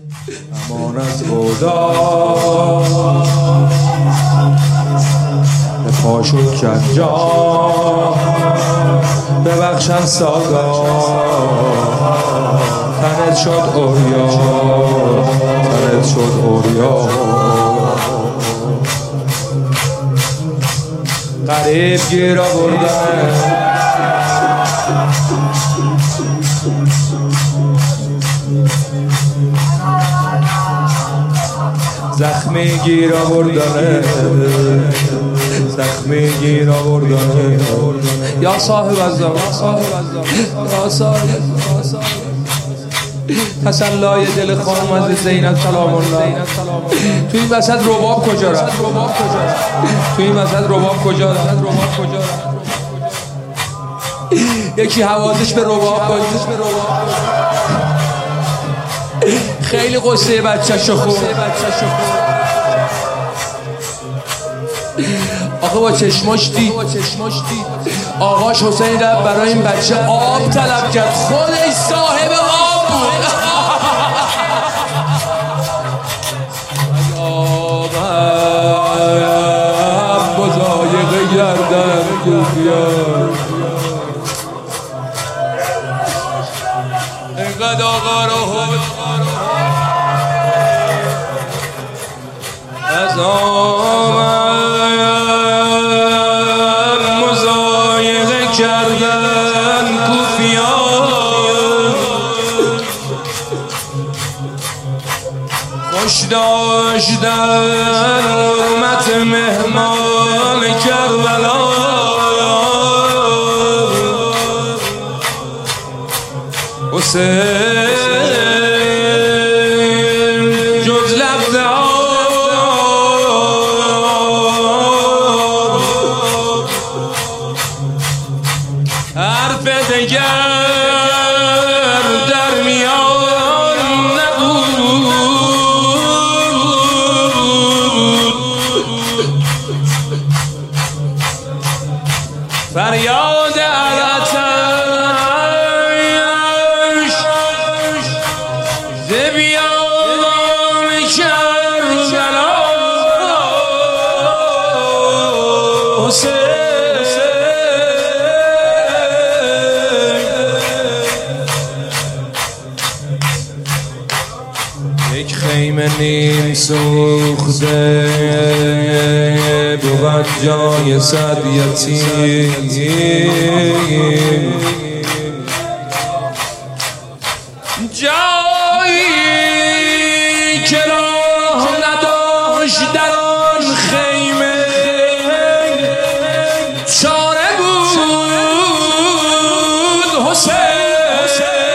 امان از خدا به پا شد کنجا ببخشن ساگا تنت شد اوریا تنت شد اوریا غریب گیر آوردن زخمی گیر آوردن زخمی گیر آوردن یا صاحب الزمان یا صاحب تسلای دل خانم از زینب سلام الله. توی این وسط رباب کجا رفت؟ توی این وسط رباب کجا رفت؟ یکی حواسش به رباب باشه. خیلی قصه بچه‌شو خورد. آخه با چشماش دید آقاش حسین رفت برای این بچه آب طلب کرد، خودش صاحب آب بود. آبم مضایقه گردن گویان اینقدر آقا رو از آمد مضایقه کردن کوفیان خوش داشتن حرمت مهمان کربلا حسین جز لفظ حرف دگر در میان نبود. فریاد علتش ز بیابان کربلا حسین یک خیمه نیم سوخته بود جای صد یتیم، جایی که راه نداشت در آن خیمه چاره بود حسین.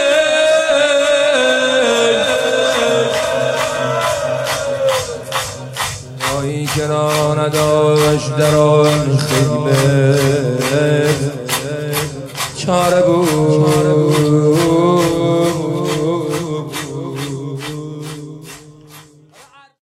جایی که راه نداشت در آن خیمه چاره بود